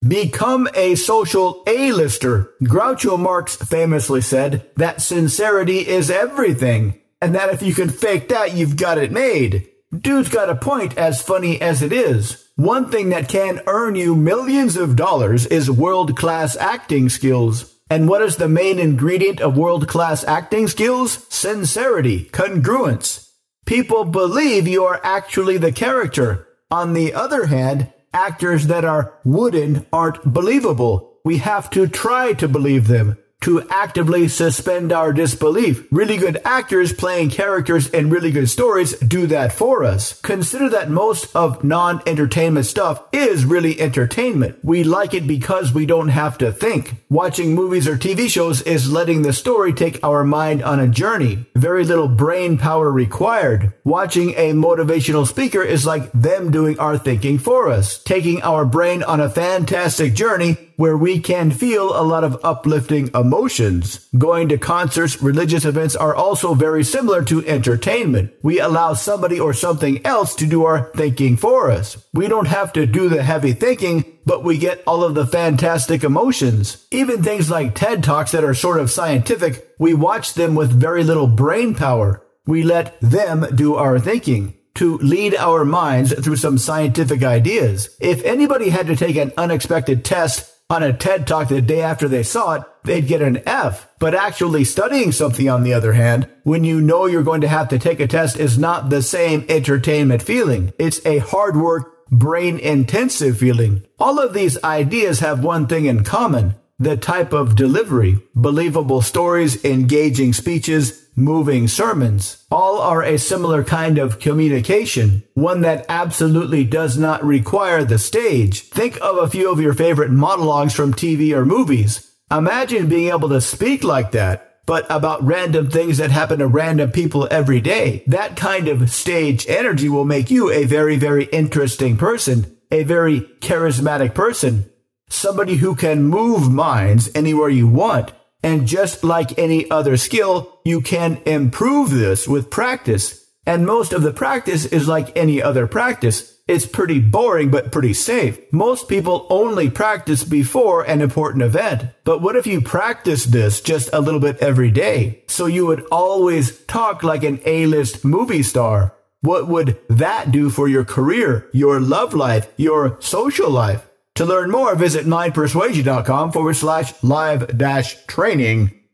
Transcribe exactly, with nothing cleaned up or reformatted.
Become a social A-lister. Groucho Marx famously said that sincerity is everything, and that if you can fake that, you've got it made. Dude's got a point, as funny as it is. One thing that can earn you millions of dollars is world-class acting skills. And what is the main ingredient of world-class acting skills? Sincerity, congruence. People believe you are actually the character. On the other hand, actors that are wooden aren't believable. We have to try to believe them, to actively suspend our disbelief. Really good actors playing characters in really good stories do that for us. Consider that most of non-entertainment stuff is really entertainment. We like it because we don't have to think. Watching movies or T V shows is letting the story take our mind on a journey. Very little brain power required. Watching a motivational speaker is like them doing our thinking for us, taking our brain on a fantastic journey where we can feel a lot of uplifting emotions. Going to concerts, religious events are also very similar to entertainment. We allow somebody or something else to do our thinking for us. We don't have to do the heavy thinking, but we get all of the fantastic emotions. Even things like TED Talks that are sort of scientific, we watch them with very little brain power. We let them do our thinking, to lead our minds through some scientific ideas. If anybody had to take an unexpected test on a TED Talk the day after they saw it, they'd get an F. But actually studying something, on the other hand, when you know you're going to have to take a test, is not the same entertainment feeling. It's a hard work, brain-intensive feeling. All of these ideas have one thing in common: the type of delivery. Believable stories, engaging speeches, moving sermons. All are a similar kind of communication, one that absolutely does not require the stage. Think of a few of your favorite monologues from T V or movies. Imagine being able to speak like that, but about random things that happen to random people every day. That kind of stage energy will make you a very, very interesting person, a very charismatic person, somebody who can move minds anywhere you want. And just like any other skill, you can improve this with practice. And most of the practice is like any other practice. It's pretty boring, but pretty safe. Most people only practice before an important event. But what if you practice this just a little bit every day, so you would always talk like an A-list movie star? What would that do for your career, your love life, your social life? To learn more, visit mindpersuasion.com forward slash live dash training.